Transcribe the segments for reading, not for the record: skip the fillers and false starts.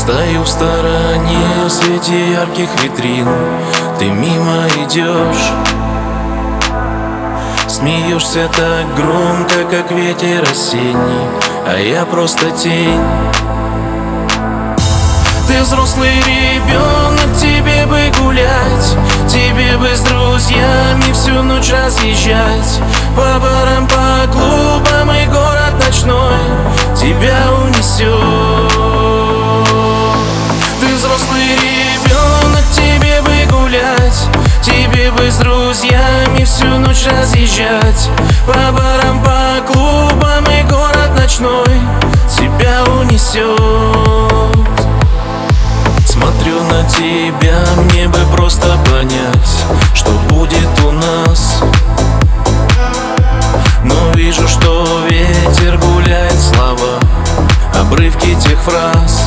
Стою в стороне в свете ярких витрин. Ты мимо идешь, смеешься так громко, как ветер осенний, а я просто тень. Ты взрослый ребенок, тебе бы гулять, тебе бы с друзьями всю ночь разъезжать по барам, по клубам, и город ночной тебя унесет. Ты взрослый ребенок, тебе бы гулять, тебе бы с друзьями всю ночь разъезжать по барам, по клубам, и город ночной тебя унесет. Смотрю на тебя, мне бы просто понять, что будет у нас. Но вижу, что ветер гуляет слова, обрывки тех фраз.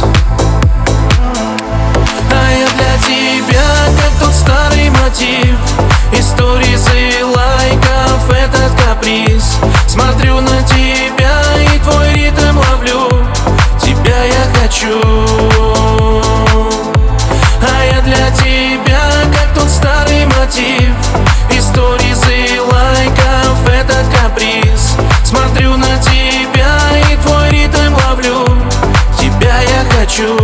А я для тебя, как тот старый мотив из сториз и лайков, этот каприз. Смотрю на тебя и твой ритм ловлю, тебя я хочу. А я для тебя, как тот старый мотив из сториз и лайков, этот каприз. Смотрю на тебя и твой ритм ловлю, тебя я хочу.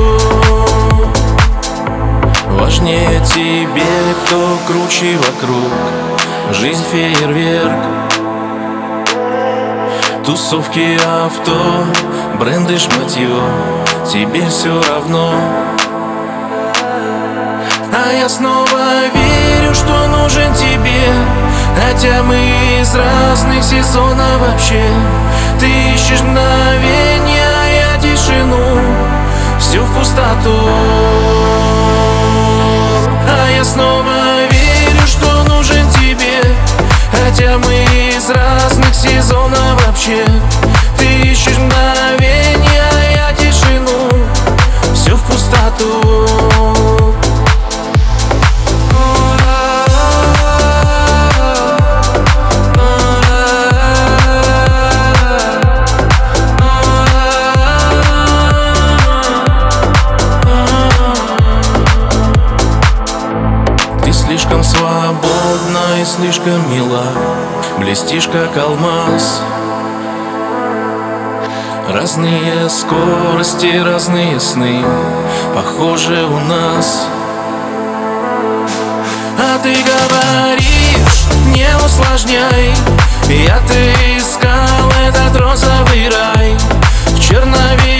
Важнее тебе, кто круче вокруг, жизнь фейерверк. Тусовки, авто, бренды, шматье, тебе все равно. А я снова верю, что нужен тебе, хотя мы из разных сезонов вообще. Ты ищешь мгновенья, а я тишину, всю в пустоту. А я снова верю, что нужен тебе, хотя мы из разных сезонов вообще. Ты ищешь мгновенья, а я тишину, всю в пустоту. Слишком свободна и слишком мила, блестишь как алмаз. Разные скорости, разные сны, похожи у нас. А ты говоришь, не усложняй, я-то искал этот розовый рай в черновик.